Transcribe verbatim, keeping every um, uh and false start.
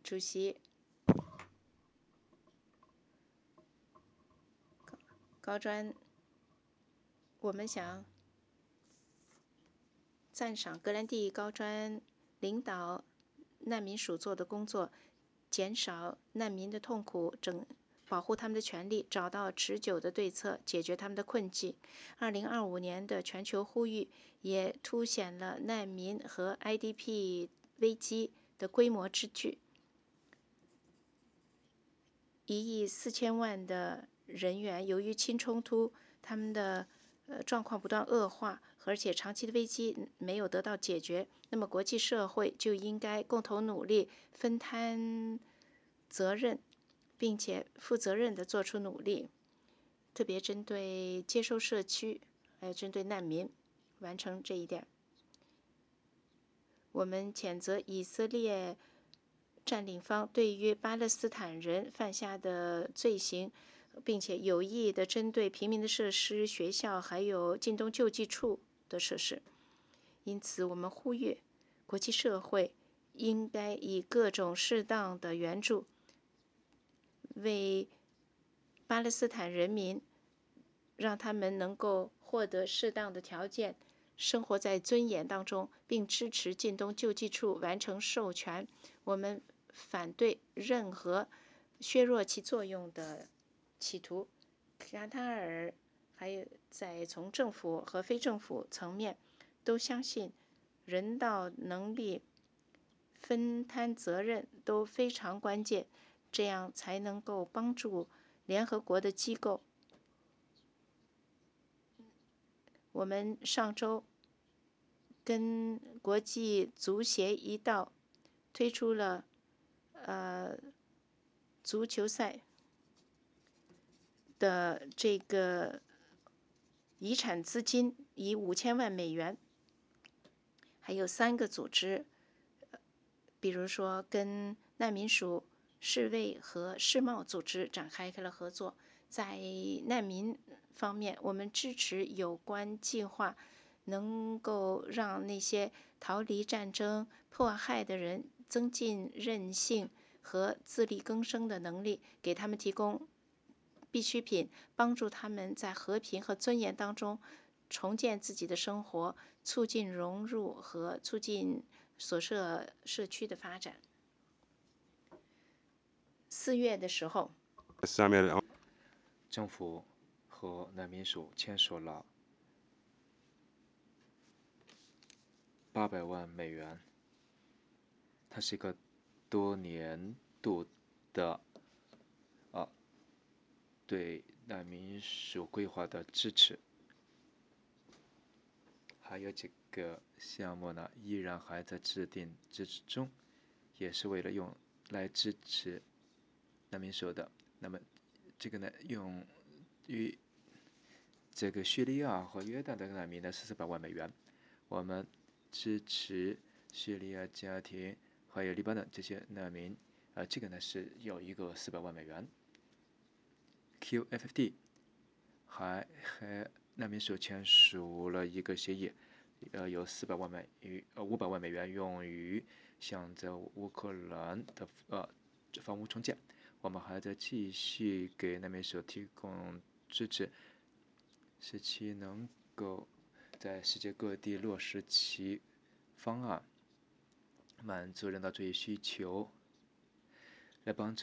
主席，高专，我们想赞赏格兰蒂高专领导难民署做的工作，减少难民的痛苦，整保护他们的权利，找到持久的对策，解决他们的困境。二零二五年的全球呼吁也凸显了难民和 I D P 危机的规模之巨。一亿四千万的人员由于新冲突，他们的呃状况不断恶化，而且长期的危机没有得到解决。那么国际社会就应该共同努力，分摊责任，并且负责任地做出努力，特别针对接收社区，还有针对难民，完成这一点。我们谴责以色列占领方对于巴勒斯坦人犯下的罪行，并且有意地针对平民的设施、学校还有近东救济处的设施。因此，我们呼吁国际社会应该以各种适当的援助，为巴勒斯坦人民让他们能够获得适当的条件，生活在尊严当中，并支持近东救济处完成授权。我们反对任何削弱其作用的企图。卡塔尔还有在从政府和非政府层面都相信人道能力、分摊责任都非常关键，这样才能够帮助联合国的机构。我们上周跟国际足协一道推出了呃足球赛的这个遗产资金，以五千万美元，还有三个组织，比如说跟难民署、世卫和世贸组织展开了合作。在难民方面，我们支持有关计划，能够让那些逃离战争迫害的人增进韧性和自力更生的能力，给他们提供必需品，帮助他们在和平和尊严当中重建自己的生活，促进融入和促进所涉社区的发展。四月的时候， 政府和难民署签署了八百万美元，它是一个多年度的啊对难民署规划的支持。还有这个项目呢，依然还在制定支持中，也是为了用来支持难民署的。那么这个呢，用于这个叙利亚和约旦的难民呢是四百万美元。我们支持叙利亚家庭还有黎巴嫩这些难民，啊、呃，这个呢是有一个四百万美元。Q F F D 还和难民署签署了一个协议，呃，有四百万美于呃五百万美元用于像在乌克兰的呃房屋重建。我们还在继续给难民署提供支持，使其能够在世界各地落实其方案，满足人道主义需求，来帮助